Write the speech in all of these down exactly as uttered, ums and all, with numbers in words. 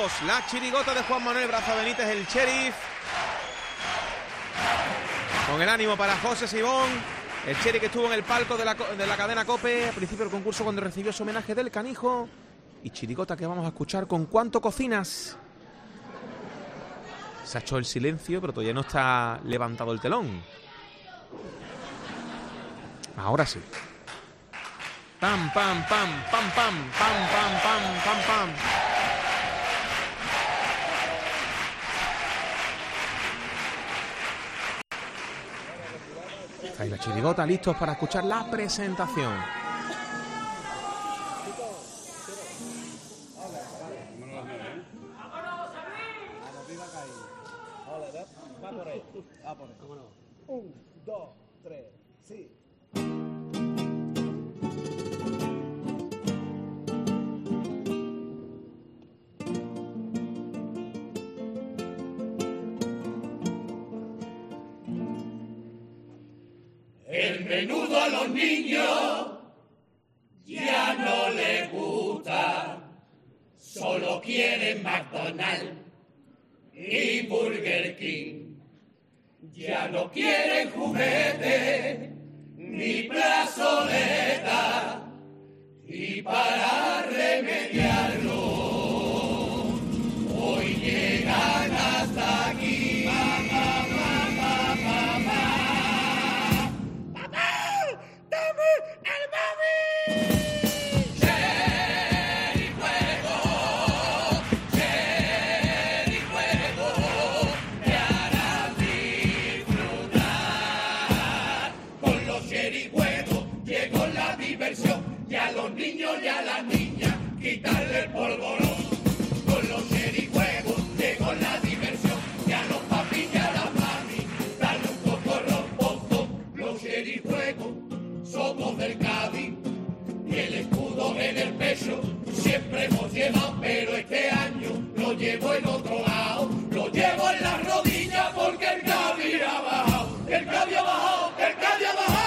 Juegos. La chirigota de Juan Manuel Braza Benítez, el sheriff. Con el ánimo para José Sibón. El sheriff que estuvo en el palco de la, de la cadena COPE al principio del concurso cuando recibió su homenaje del canijo. Y chirigota que vamos a escuchar con ¿Cuánto cocinas? Se ha hecho el silencio, pero todavía no está levantado el telón. Ahora sí. Pam, pam, pam, pam, pam, pam, pam, pam, pam, pam. Está ahí la chirigota, listos para escuchar la presentación. Un, dos, tres, sí. El menudo a los niños ya no les gusta, solo quieren McDonald's y Burger King. Ya no quieren juguetes ni plazoleta, y para remediarlo hoy llegan hasta aquí. Y a los niños y a las niñas quitarle el polvorón. Con los cherijuegos llegó la diversión, y a los papis y a las mami darle un cocorrón, pom, pom. Los cherijuegos somos del Cádiz y el escudo en el pecho siempre hemos llevado, pero este año lo llevo en otro lado, lo llevo en las rodillas porque el Cádiz ha bajado, el Cádiz ha bajado, el Cádiz ha bajado.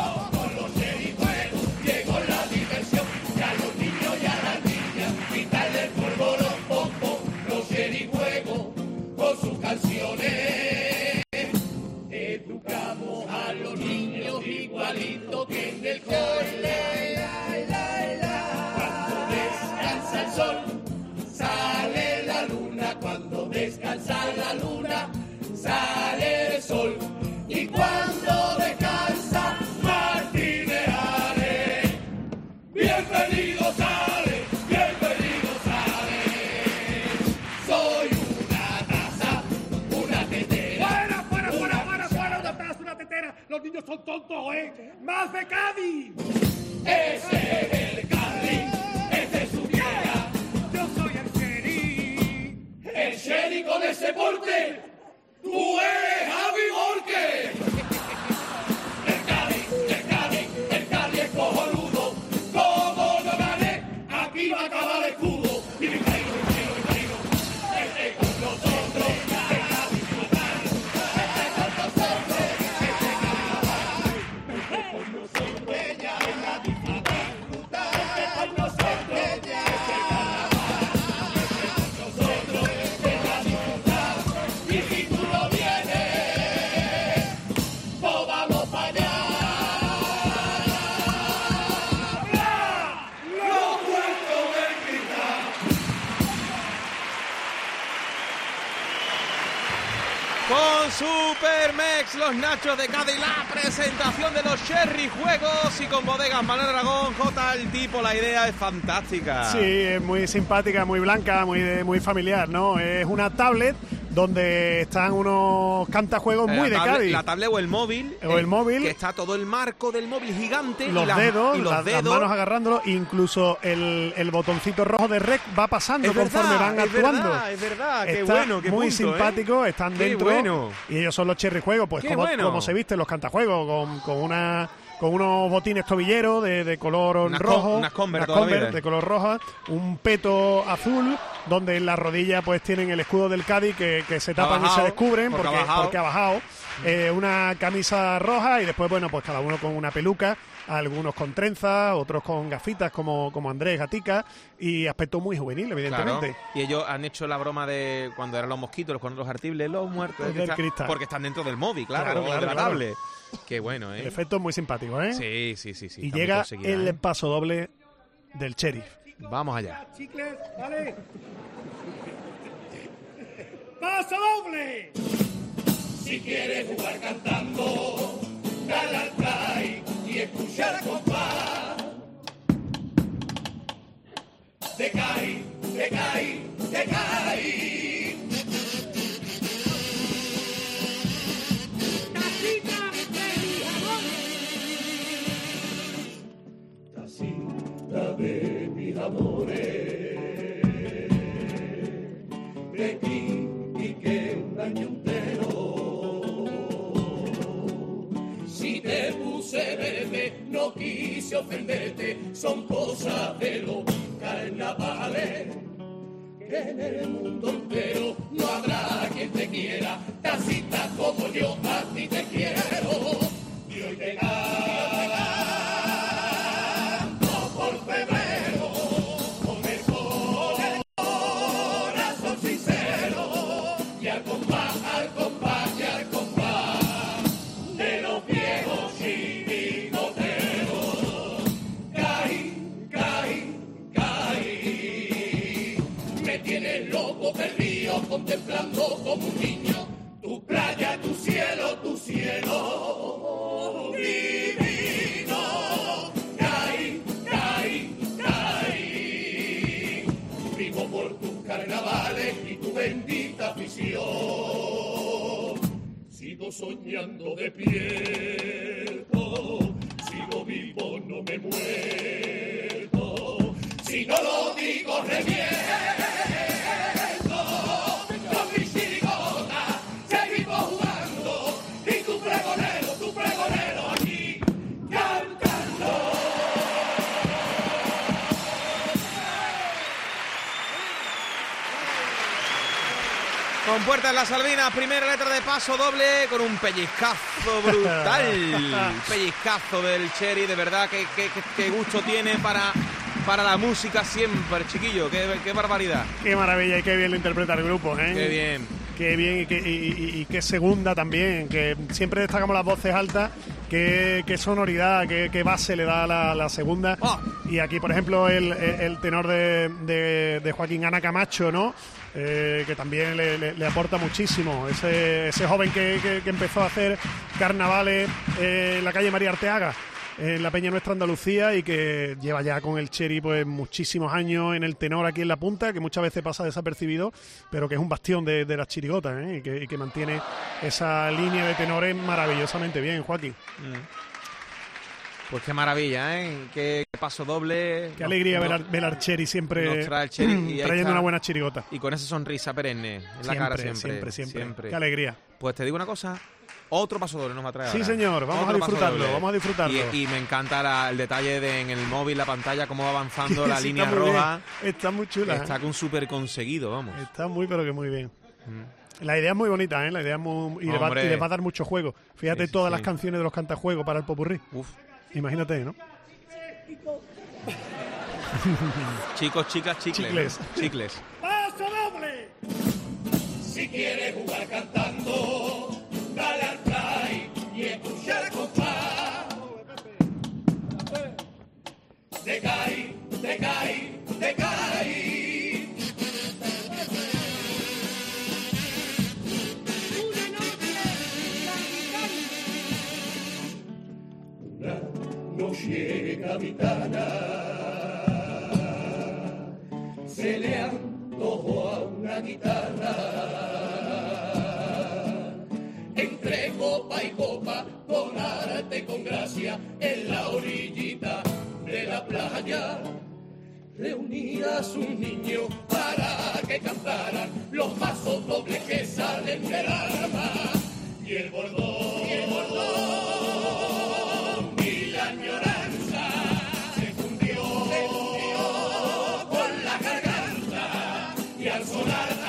Educamos a los niños igualito que en el cole. Cuando descansa el sol, sale la luna. Cuando descansa la luna, sale el sol. Y cuando descansa, Martínez Ale. Bienvenidos Ale, bienvenidos Ale. Soy una taza, una tetera. ¡Fuera, fuera, fuera, fuera, fuera! ¡Una taza, una tetera! ¡Los niños son tontos, eh! ¡Más de Cádiz! Ese es el Cádiz, ese es su tierra. ¡Yo soy el sheriff! El sheriff con ese porte, tú eres Javi Borque. El Cádiz, el Cádiz, el Cádiz es cojonudo. Como no gané, aquí va a acabar el escudo. Y me caigo, me caigo, me caigo. Este con nosotros, el Cádiz total. Este con nosotros, este carnaval. Este con nosotros, ella es la disfrutar. Este con nosotros, ella es el carnaval. Este con nosotros, es la disfrutar. Y si tú no vienes, pues vamos para allá. ¡Los cuentos del cristal! Con Supermex, los nachos de Cádiz, la presentación de los Cherry Juegos y con bodegas Manuel Aragón. Jota, el tipo, la idea es fantástica. Sí, es muy simpática, muy blanca, muy, de- muy familiar, ¿no? Es una tablet donde están unos cantajuegos muy de la tablet, Cádiz. La tablet o el móvil. O el móvil. Que está todo el marco del móvil gigante. Los y las- dedos, y los las, las dedos. manos agarrándolo, incluso el, el botoncito rojo de rec va pasando Es conforme verdad, van es actuando. verdad, es verdad, qué Está bueno, qué muy punto, simpático, ¿eh? están Qué dentro bueno. y ellos son los cherry juegos, pues Qué como, bueno. como se visten los cantajuegos, con, con una con unos botines tobilleros de, de color unas rojo, con, unas Converse, unas Converse de color roja, un peto azul, donde en la rodilla pues tienen el escudo del Cádiz que, que se tapan bajado, y se descubren porque porque, ha bajado. porque ha bajado. Eh, una camisa roja y después, bueno, pues cada uno con una peluca, algunos con trenzas, otros con gafitas como, como Andrés Gatica, y aspecto muy juvenil, evidentemente. Claro. Y ellos han hecho la broma de cuando eran los mosquitos, los conejos artibles, los muertos Del cristal, cristal. porque están dentro del móvil, claro, Claro, o claro, de la claro. tablet. Qué bueno, ¿eh? El efecto es muy simpático, ¿eh? Sí, sí, sí. sí y está muy llega conseguida, el ¿eh? paso doble del Sheriff. Vamos allá. Chicles, dale. ¡Paso doble! Si quieres jugar cantando, dale al play y escuchar compás. Te caí, te caí, te caí. ¡Tacita de jamón! Tacita de mis amores, te critiqué un año entero. Si te puse verde, no quise ofenderte, son cosas de los carnavales. Que en el mundo entero no habrá quien te quiera, tacita como yo a ti te quiero. Y hoy te canto por febrero, con el corazón sincero, y al compás, al compás, y al compás de los viejos chirigoteros. Caí, caí, caí, me tienes loco perdido, contemplando como un niño tu playa, tu cielo, tu cielo divino. Caí, caí, caí, vivo por tus carnavales y tu bendita afición. Sigo soñando despierto, sigo vivo, no me muerto. Si no lo digo, reviento. Con mi chirigota seguimos jugando y tu pregonero, tu pregonero aquí cantando. Con Puertas en las Salvinas, primera letra de paso doble con un pellizcazo brutal. Pellizcazo del Cheri, de verdad, que, que, que, que gusto tiene para, para la música siempre, chiquillo. Qué, qué barbaridad. Qué maravilla y qué bien lo interpreta el grupo, ¿eh? Qué bien. Qué bien y qué, y, y- y qué segunda también, que siempre destacamos las voces altas, qué, qué sonoridad, qué, qué base le da la, la segunda. Oh. Y aquí, por ejemplo, el, el tenor de, de- de Joaquín Ana Camacho, ¿no? Eh, que también le, le- le aporta muchísimo. Ese, ese joven que, que- que empezó a hacer carnavales eh, en la calle María Arteaga, en la Peña Nuestra Andalucía, y que lleva ya con el Cheri pues muchísimos años en el tenor aquí en la punta, que muchas veces pasa desapercibido, pero que es un bastión de, de las chirigotas, ¿eh? y, que, y que mantiene esa línea de tenores maravillosamente bien, Joaquín. Pues qué maravilla, ¿eh? Qué paso doble. Qué alegría No- ver, al- ver al Cheri siempre nos trae el Cheri y ahí trayendo está. una buena chirigota. Y con esa sonrisa perenne en la cara siempre. siempre, siempre. Qué alegría. Pues te digo una cosa, otro paso doble nos va a traer Sí, ahora. señor, vamos Otro a paso disfrutarlo, doble. vamos a disfrutarlo. Y, y me encanta la- el detalle de en el móvil, la pantalla, cómo va avanzando la Sí, línea está muy roja. bien. Está muy chula. Está con súper conseguido, vamos. Está muy, pero que muy bien. La idea es muy bonita, ¿eh? La idea es muy... Y le, va, Hombre. y le va a dar mucho juego. Fíjate Sí, sí, todas sí. las canciones de los cantajuegos para el popurrí. Uf. Imagínate, ¿no? Chicos, chicas, chicles. Chicles. ¿no? Chicles. ¡Paso doble! Si quieres jugar cantando, dale al play y escuchar compás. Te caí, te caí, te caí. Una noche capitana se le antojó a una guitarra. Entre copa y copa, con arte y con gracia, en la orillita de la playa, reunidas un niño para que cantaran los pasos dobles que salen del alma. Y el bordón, y el bordón, y la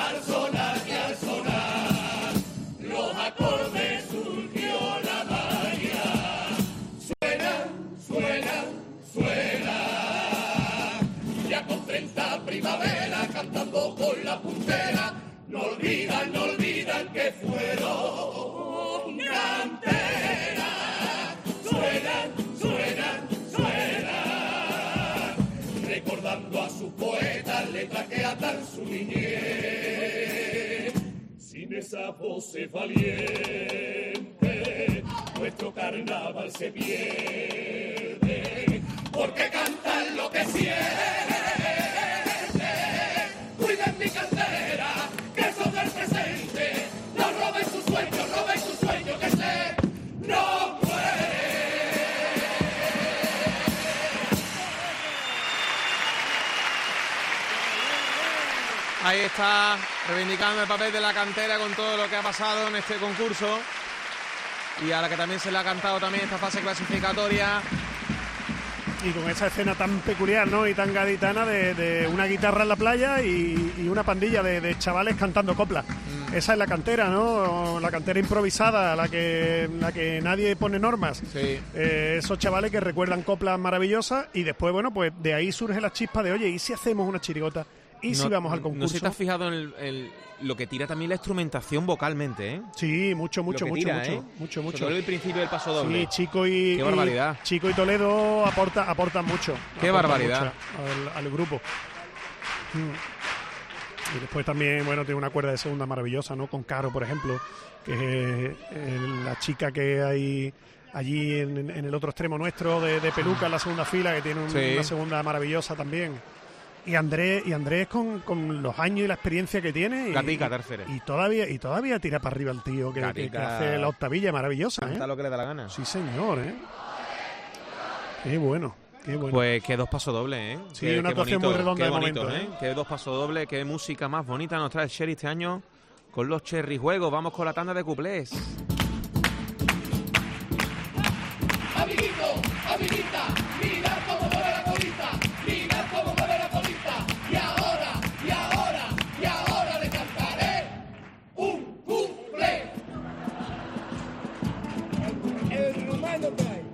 al sonar y al sonar los acordes surgió la magia. Suenan, suenan, suenan, ya con treinta primavera cantando con la puntera, no olvidan, no olvidan que fueron canteras. Suenan, suenan, suenan, recordando a sus poetas letras que atan su niñez. Sin esa voz valiente, nuestro carnaval se pierde, porque cantan lo que sienten. Cuiden mi cantera, que son del presente, no roben sus sueños, roben sus sueños, que se no mueren. Ahí está, reivindicando el papel de la cantera con todo lo que ha pasado en este concurso. Y a la que también se le ha cantado también esta fase clasificatoria. Y con esa escena tan peculiar, ¿no? Y tan gaditana de, de una guitarra en la playa y, y una pandilla de, de chavales cantando coplas. Mm. Esa es la cantera, ¿no? La cantera improvisada, la que, la que nadie pone normas. Sí. Eh, esos chavales que recuerdan coplas maravillosas y después, bueno, pues de ahí surge la chispa de, oye, ¿y si hacemos una chirigota? ¿Y no, si vamos al concurso? No sé si te has fijado en el, el, lo que tira también la instrumentación vocalmente, ¿eh? Sí, mucho, mucho, mucho, tira, mucho, ¿eh? mucho, mucho. Sobre todo el principio del paso doble. Sí, Chico y, Qué barbaridad. y Chico y Toledo aporta, aportan mucho. Qué aportan barbaridad. mucho al, al grupo. Mm. Y después también, bueno, tiene una cuerda de segunda maravillosa, ¿no? Con Caro, por ejemplo, que es eh, la chica que hay allí en, en el otro extremo nuestro de, de peluca en la segunda fila, que tiene un, sí. una segunda maravillosa también. Y Andrés, y Andrés con, con los años y la experiencia que tiene. Y, Gatica, tercera. Y todavía, y todavía tira para arriba el tío que, que, que hace la octavilla maravillosa. Canta ¿eh? lo que le da la gana. Sí, señor, ¿eh? Qué bueno, qué bueno. Pues qué dos pasos dobles, ¿eh? Sí, qué, una qué actuación bonito, muy redonda qué de bonito, momento, ¿eh? ¿eh? Qué dos pasos dobles, qué música más bonita nos trae el Cherry este año con los Cherry Juegos. Vamos con la tanda de cuplés. Amiguito, amiguita, mira cómo mueve la colita, mira cómo mueve la colita, y ahora, y ahora, y ahora le cantaré un cuplé. El rumano que hay.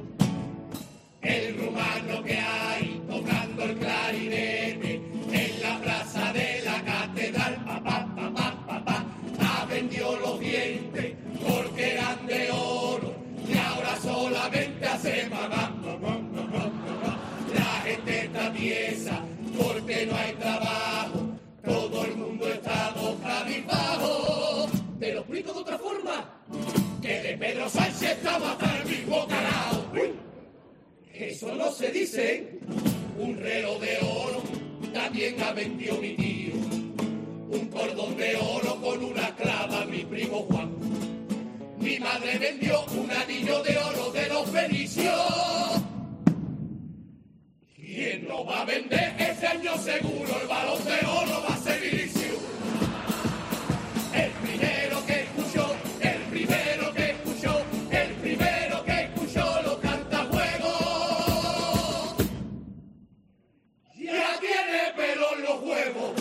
El rumano que hay tocando el clarinete en la plaza de la catedral, papá, papá, papá, ha vendido los dientes porque eran de oro. Y ahora solamente hace mamá, mamá, mamá, mamá. La gente está tiesa porque no hay trabajo. Todo el mundo está cabizbajo. Te lo explico de otra forma. Que de Pedro Sánchez estaba hasta el mismo carajo. Eso no se dice. Un reloj de oro también ha vendido mi tío. Un cordón de oro con una clava mi primo Juan. Mi madre vendió un anillo de oro de los fenicios. ¿Quién no va a vender este año seguro? El balón de oro va a ser inicio. El primero que escuchó, el primero que escuchó, el primero que escuchó los cantajuegos. Ya tiene pelo en los huevos.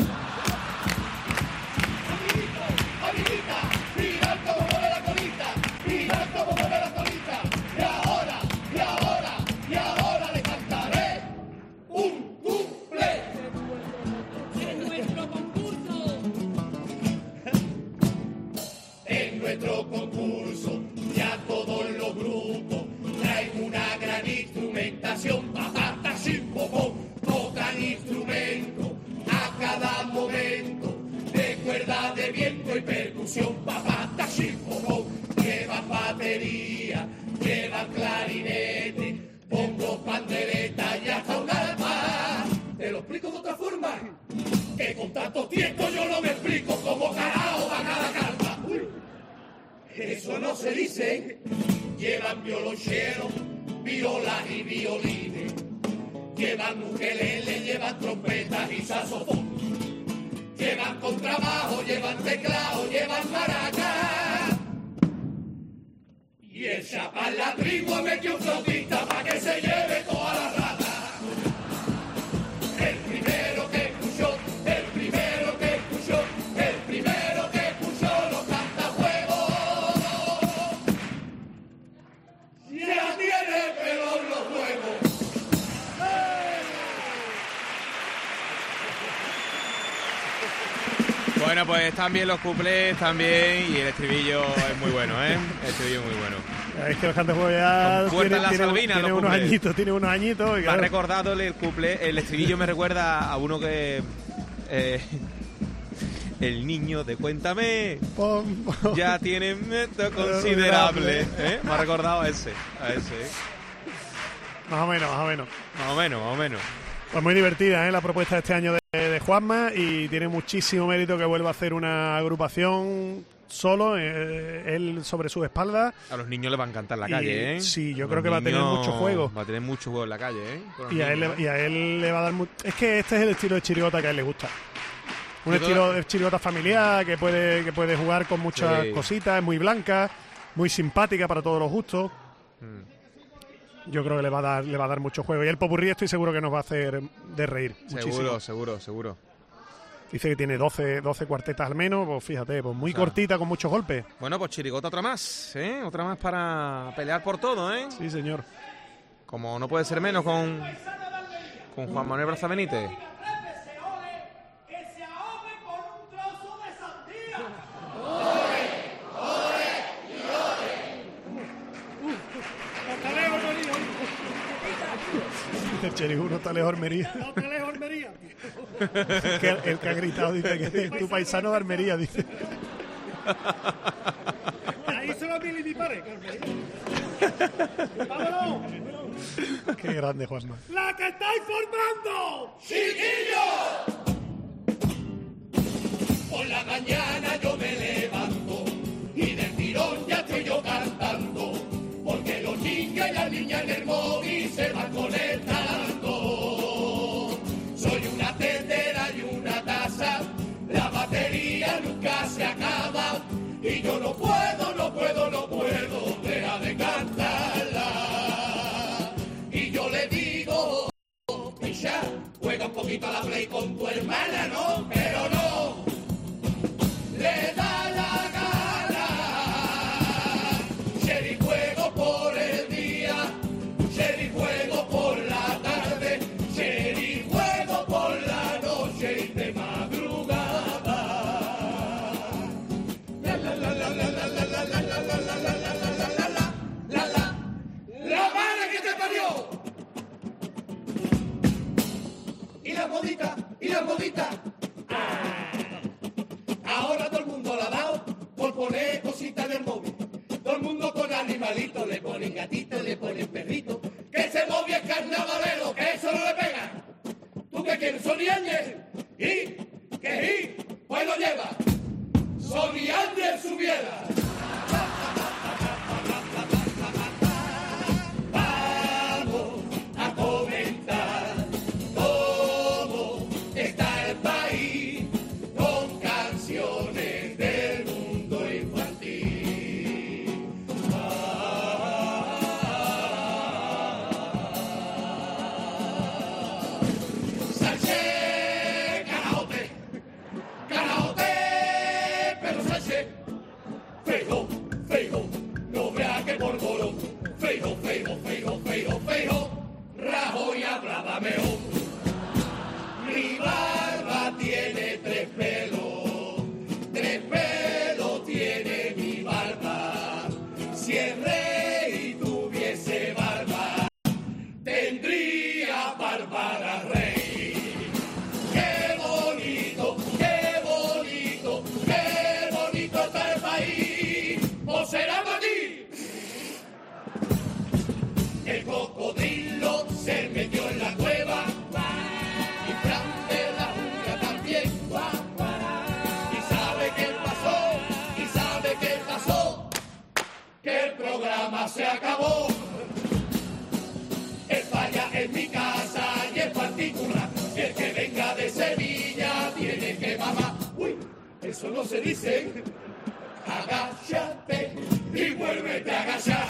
Amiguito, amiguita, mira cómo mueve la colita, mira cómo mueve la colita. Y ahora, y ahora, y ahora le cantaré un cuplé. En nuestro concurso. En nuestro concurso, ya todos los grupos traen una gran instrumentación. Patata sin popón, tocan instrumento a cada momento. De cuerda de viento y percusión, papata sin popón. Llevan batería, llevan clarinete, pongo pandereta y hasta un arpa. Te lo explico de otra forma, que con tantos tiempos yo no me explico cómo carajo va cada carta. Uy, eso no se dice. Llevan violonchero, violas y violines. Llevan ukelele, llevan trompetas y saxofón. Llevan contrabajo, llevan teclado, llevan maracas. Y el chapán la tribu metió un flautista para que se lleve toda la rata. El primero que escuchó, el primero que escuchó, el Bueno, pues también los cuplés, también, y el estribillo es muy bueno, ¿eh? El estribillo es muy bueno. Es que el Cante Juego ya Con tiene, la tiene, Salvina, tiene los unos cuplés. añitos, tiene unos añitos. Y Me ha claro, recordado el cuplé, el estribillo me recuerda a uno que... Eh, el niño de Cuéntame pom, pom. ya tiene meta considerable. ¿Eh? Me ha recordado a ese, a ese. ¿eh? Más o menos, más o menos. Más o menos, más o menos. Pues muy divertida, ¿eh? La propuesta de este año de, de Juanma, y tiene muchísimo mérito que vuelva a hacer una agrupación solo, eh, él sobre sus espaldas. A los niños les va a encantar la Y calle, ¿eh? sí, yo A creo los que va a tener niños mucho juego. Va a tener mucho juego en la calle, ¿eh? Con los Y a, él, niños. le- y a él le va a dar mucho... Es que este es el estilo de chirigota que a él le gusta. Un Yo estilo creo- de chirigota familiar que puede, que puede jugar con muchas Sí. cositas, es muy blanca, muy simpática para todos los gustos. Mm. Yo creo que le va a dar, le va a dar mucho juego. Y el popurrí estoy seguro que nos va a hacer de reír muchísimo. Seguro, seguro, seguro. Dice que tiene doce, doce cuartetas al menos, pues fíjate, pues muy O sea, cortita, con muchos golpes. Bueno, pues chirigota otra más, ¿eh? Otra más para pelear por todo, ¿eh? Sí, señor. Como no puede ser menos con, con Juan Manuel Braza Benítez. ¡Que se ahogue con un trozo de sandía! ¡No te lejos, Almería! El Cheriguno está lejos de Almería. ¡No te lejos, Almería! Que el, el que ha gritado dice que es tu paisano de Almería, dice. Ahí se lo mil y mi pared, ¡vámonos! Qué grande, Juanma. ¡La que estáis formando! ¡Chiquillo! Por la mañana yo me levanto y del tirón ya estoy yo cantando, porque los niños y las niñas en el móvil se van conectando. Soy una tetera y una taza, la batería nunca se acaba y yo no puedo, no puedo, no puedo dejar de cantarla. Y yo le digo, Misha, juega un poquito a la play con tu hermana, ¿no? Pero no, le da la gana. Sherry juego por el día, Sherry juego por la tarde, Sherry juego por la noche y de madrugada. La la la la la la la la la la la la la la la la la la la la madre que te parió. Y la modita, y la modita. Ahora todo el mundo la ha dado por poner cositas en el móvil. Todo el mundo con animalitos, le ponen gatito, le ponen perrito. Que ese móvil es carnavalero, que eso no le pega. ¿Tú qué quieres, Sony Ángel? ¿Y? ¿Qué y? Pues lo lleva. Sony Ángel subiera. Vamos a comentar cómo está el país con canciones del mundo infantil. Ah. Sánchez, Caraote, Caraote, pero Sánchez, Feijóo, Feijóo, no vea que por bolón, Feijóo, Feijóo, Feijóo, Feijóo, Feijóo, Rajoy hablaba mejor. Mi barba tiene tres pelos, tres pelos tiene mi barba. Si el rey tuviese barba, tendría Bárbara Rey. Qué bonito, qué bonito, qué bonito está el país. ¿O será para ti? El cocodrilo se metió en la cueva. Y Fran de la Jungla también. Y sabe qué pasó, y sabe qué pasó, que el programa se acabó. España es mi casa y es particular. Y el que venga de Sevilla tiene que mamar. Uy, eso no se dice. Agáchate y vuélvete a agachar.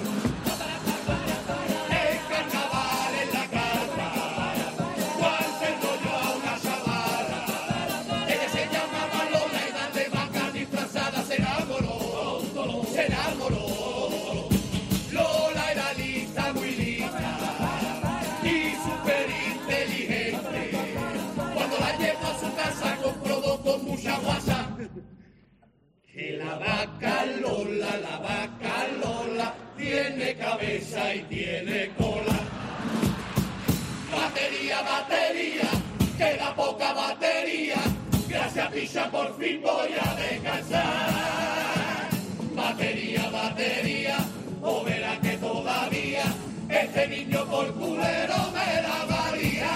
El carnaval en la carta. ¿Cuál se enrolló a una chavala? Ella se llamaba Lola y de vaca disfrazada se enamoró, se enamoró. Lola era lista, muy lista y súper inteligente. Cuando la llevó a su casa comprobó con mucha guasa Que la vaca Lola, la vaca Lola, tiene cabeza y tiene cola. Batería, batería, queda poca batería. Gracias, picha, por fin voy a descansar. Batería, batería, o verá que todavía este niño por culero me la varía.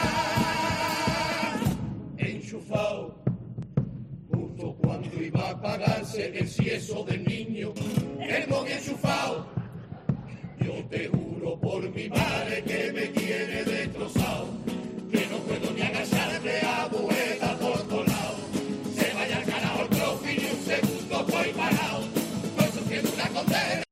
Enchufado, justo cuando iba a pagarse el sieso del niño, el móvil enchufado. Yo te juro por mi madre que me tiene destrozado, que no puedo ni agacharme a bueta por todos lados. Se vaya al carajo el profe y un segundo estoy parado, estoy sufriendo una condena.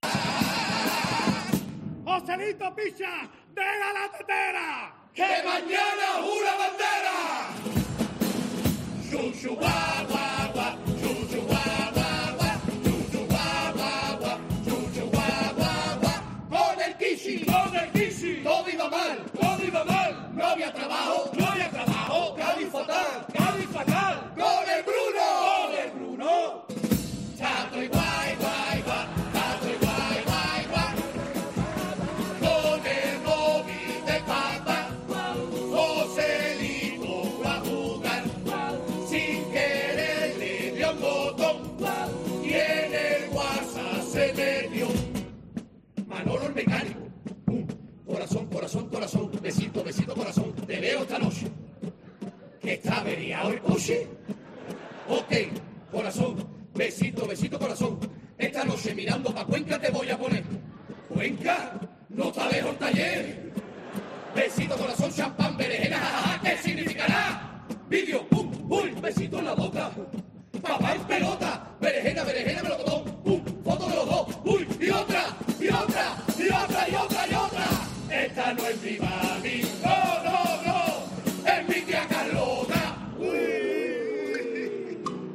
¡Joselito Picha, deja la tetera! ¡Que mañana jura bandera! Chuchu guá guá guá, chuchu guá guá guá, chuchu guá guá guá, chuchu guá guá guá. Con el Kishi, ¡Con el Kishi! todo iba mal, ¡Todo iba mal! no había trabajo, ¡No había trabajo! Cádiz fatal, ¡Cádiz fatal! con el Bruno, ¡Con el Bruno! chato y guay guay guay, chato y guay guay guay. Con el móvil de papá, Joselito fue a jugar, sin querer le dio un botón y en el WhatsApp se metió. Manolo el mecánico, pum, corazón, corazón, corazón, besito, besito, corazón, te veo esta noche. ¿Que está averiado el coche? Ok, corazón, besito, besito, corazón, esta noche mirando pa' Cuenca te voy a poner. ¿Cuenca? No está lejos el taller. Besito, corazón, champán, berenjena, jajaja, ¿qué significará? Vídeo, pum, uy, besito en la boca. Papá en pelota, berenjena, berenjena, melocotón, pum, foto de los dos, uy, y otra, y otra, y otra, y otra, y otra. Esta no es mi mami, no, no, no, es mi tía Carlota. Uy.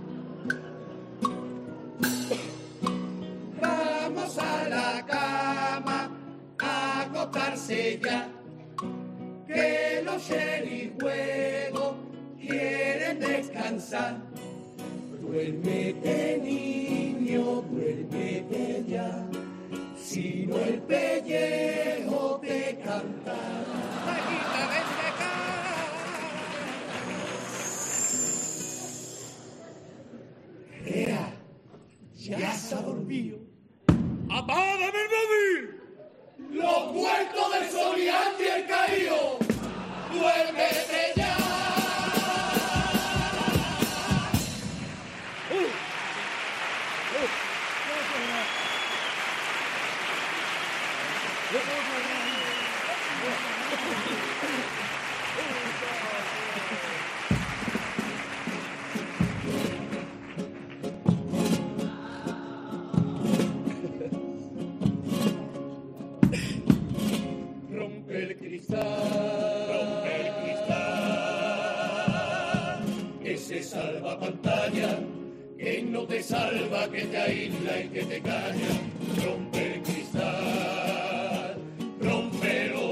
Vamos a la cama a acostarse ya, que los sherifuegos quieren descansar. Duérmete, niño, duérmete ya, si no el pellejo te cantará. Ea, ya se ha dormido. ¡Apágame el móvil! Los muertos del Solián y el caído, duérmete ya. Rompe el cristal, rompe el cristal, ese salva pantalla, que no te salva, que te aísla y que te calla. Rompe el cristal, rómpelo,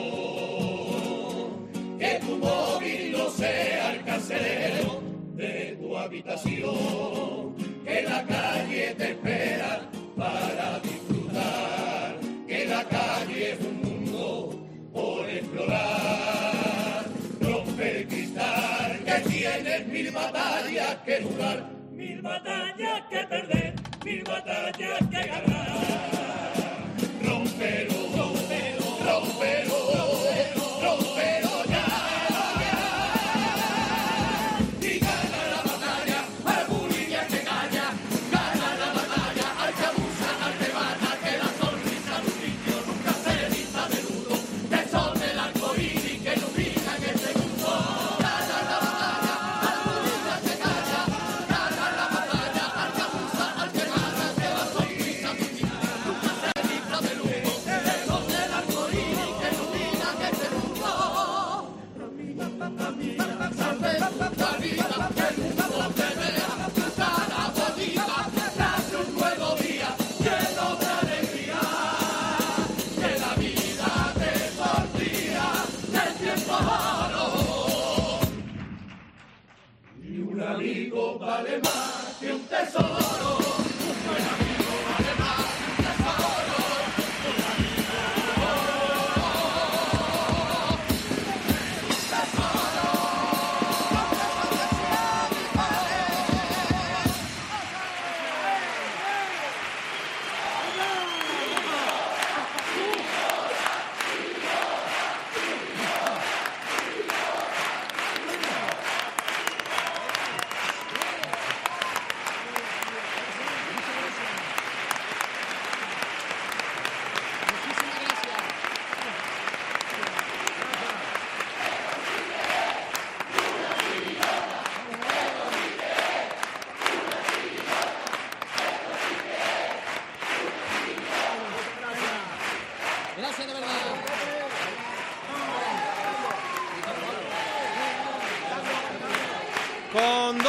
que tu móvil no sea el casero de tu habitación, que la calle te espera para disfrutar, que la calle es un mundo por explorar. Rompe el cristal, que tienes mil batallas que jugar, Mil batallas que perder, mil batallas que ganar. Rómpelo, rómpelo, rómpelo, rómpelo ya. Y gana la batalla al bullying y al que calla. Gana la batalla al que abusa, al que mata, que la sonrisa de un niño nunca se eriza de nudo. Que son el arcoíris que ilumina en este mundo. Gana la batalla al bullying y al que calla. Gana la batalla al que abusa, al que mata, que la sonrisa de un niño nunca se eriza de nudo. Que son el arcoíris que ilumina en este mundo. Salve la vida, que el mundo te vea tu cara bonita. Date un nuevo día lleno de alegría. Que la vida te sonría del tiempo oro. Y un amigo vale más que un tesoro.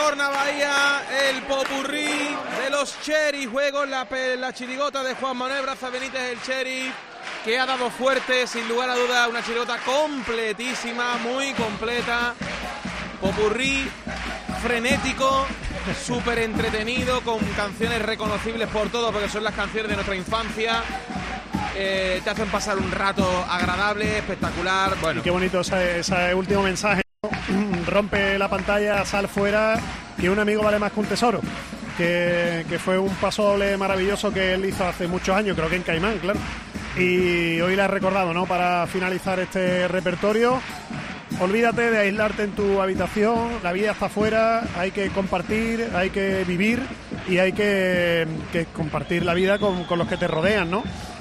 retorna a Bahía el popurrí de los Cherry. Juego en la, la chirigota de Juan Manuel Brazas Benítez, el Cherry, que ha dado fuerte, sin lugar a duda, una chirigota completísima, muy completa. Popurrí frenético, súper entretenido, con canciones reconocibles por todo, porque son las canciones de nuestra infancia. Eh, te hacen pasar un rato agradable, espectacular. Bueno, y qué bonito ese, ese último mensaje, ¿no? Rompe la pantalla, sal fuera, que un amigo vale más que un tesoro. Que, que fue un paso doble maravilloso que él hizo hace muchos años, creo que en Caimán, claro. Y hoy le has recordado, ¿no? Para finalizar este repertorio. Olvídate de aislarte en tu habitación, la vida está afuera, hay que compartir, hay que vivir y hay que, que compartir la vida con, con los que te rodean, ¿no?